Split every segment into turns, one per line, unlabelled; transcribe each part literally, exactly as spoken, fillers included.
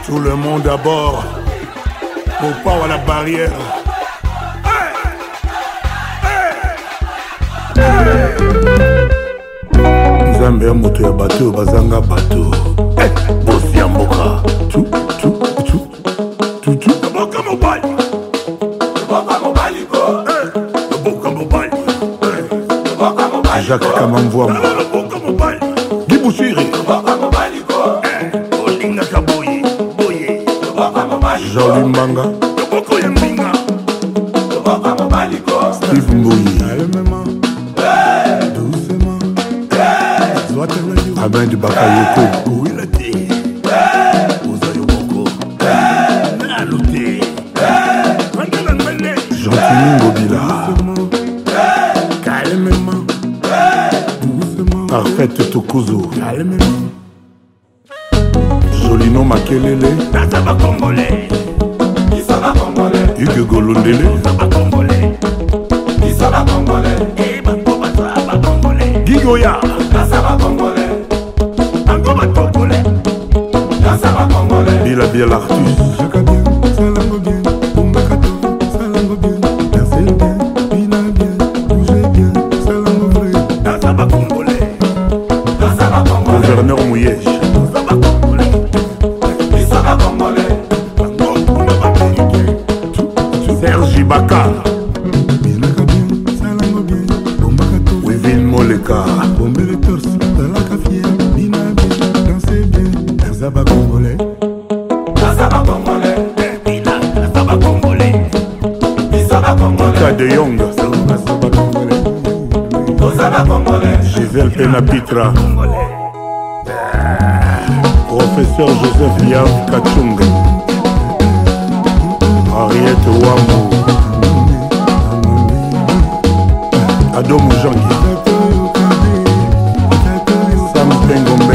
Tout le monde à bord. Au pas à la barrière. Nzambe ya moto ya bateau bazanga bateau. Bosi ya mboka. Tu tu tu tu tu. Boka mobile. Boka mobile ko. Boka mobile. Boka mobile. Jacques Kamamvoam. Boka mobile. Gibushiri. Boka mobile ko. Olinga kaboye. Boye. Boka mobile. Jean-Louis Mbanga. Boka yambinga. Boka mobile ko. Steve Mbouyi. Abin du Bakayoko. Où il a dit Ouzayomoko. Naloté. Gentilly Mobila. Calmement. Parfaite Tokuzo. Calmement. Jolino Makelele. Nasaba Congolais. Isaba Congolais. Hugues Golondele. Nasaba Congolais. Isaba Congolais. Eh, Bango Basaba Congolais. Gigoya. Nasaba Congolais. Bila Biel Artus. Jacques bien, salango bien, Bombakato, salango bien, dansez bien, bina bien, bougez bien, salango vrai. Dansaba Congolais, dansaba Congolais. Gouverneur Mouyège. Dansaba Congolais, dansaba Congolais. Serge Ibaka. Binaka bien, salango bien, Bombakato. Wivin Moleka. Bombele torse, talaka fier, bina bien, dansez bien, dansaba Congolais. Nasaba Congolais, Bina, Nasaba Congolais, Isaba Congolais, Ka de Young, Nasaba Congolais, Osaba Congolais, Gisèle Penapitra, Professeur Joseph Yav Kachunga, Henriette Wamou, Ado Moujangi, Sam Bengombe.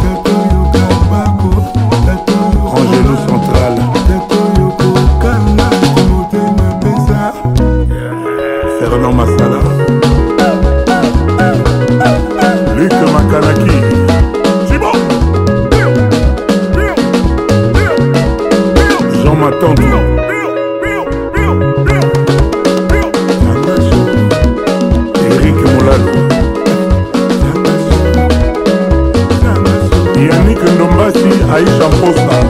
Fernand Massala, Luc Makanaki, Thibaut, Jean Matandou, Eric Moulalo, Yannick Ndombasi, Aïcha Posta,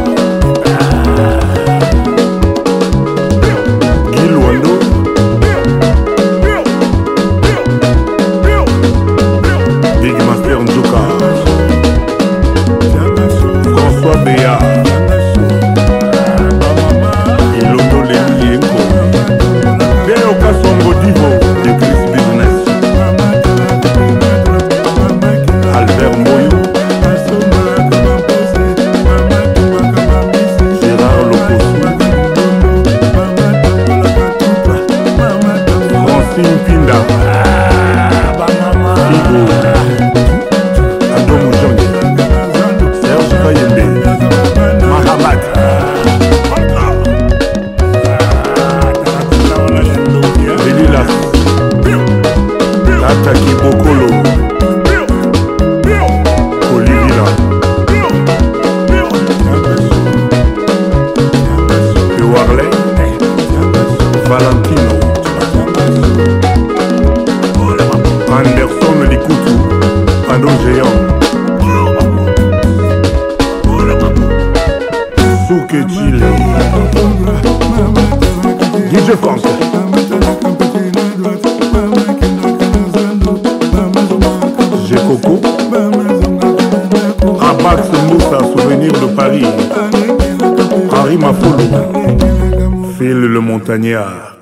D J Franck, G Coco, Abax Moussa, souvenir de Paris, Henri Mafolo, Phil le Montagnard.